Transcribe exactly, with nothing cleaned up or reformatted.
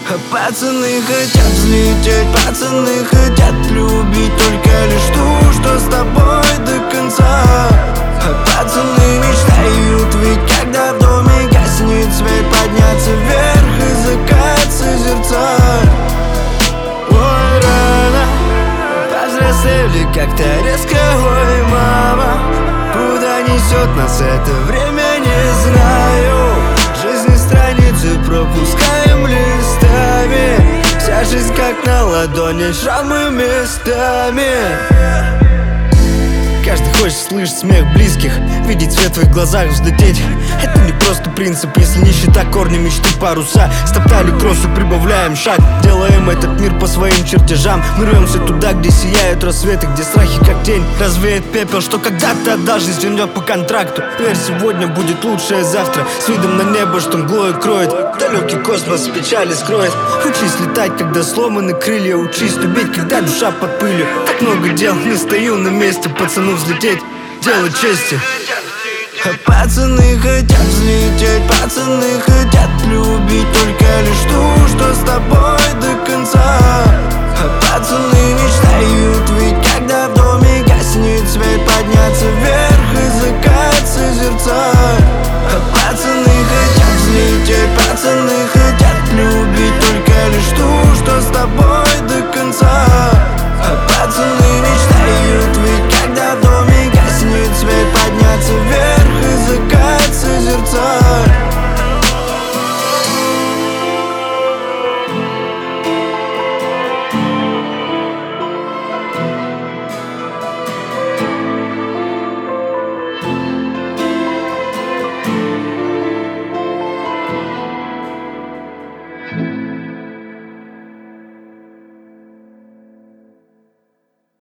Пацаны хотят взлететь, пацаны хотят любить только лишь ту, что с тобой до конца. Пацаны мечтают, ведь когда в доме гаснет свет, подняться вверх и закат созерцать. Ой, рано повзрослели как-то резко, ой, мама, куда несет нас это время, не знаю. Жизни страницы пропускаем листами, вся жизнь как на ладони, шрамы местами. Каждый хочет слышать смех близких, видеть свет в твоих глазах, взлететь. Это не просто принцип, если не считать корни мечты паруса. Стоптали кроссы, прибавляем шаг, делаем этот мир по своим чертежам. Мы рвемся туда, где сияют рассветы, где страхи как тень развеет пепел, что когда-то отдашь, жизнь вернет по контракту. Верь, сегодня будет лучшее завтра, с видом на небо, что мглой кроет. Далекий космос печали скроет. Учись летать, когда сломаны крылья, учись любить, когда душа под пылью. Так много дел, не стою на месте, пацану взлететь, дело чести. Пацаны хотят взлететь, пацаны хотят любить только лишь ту,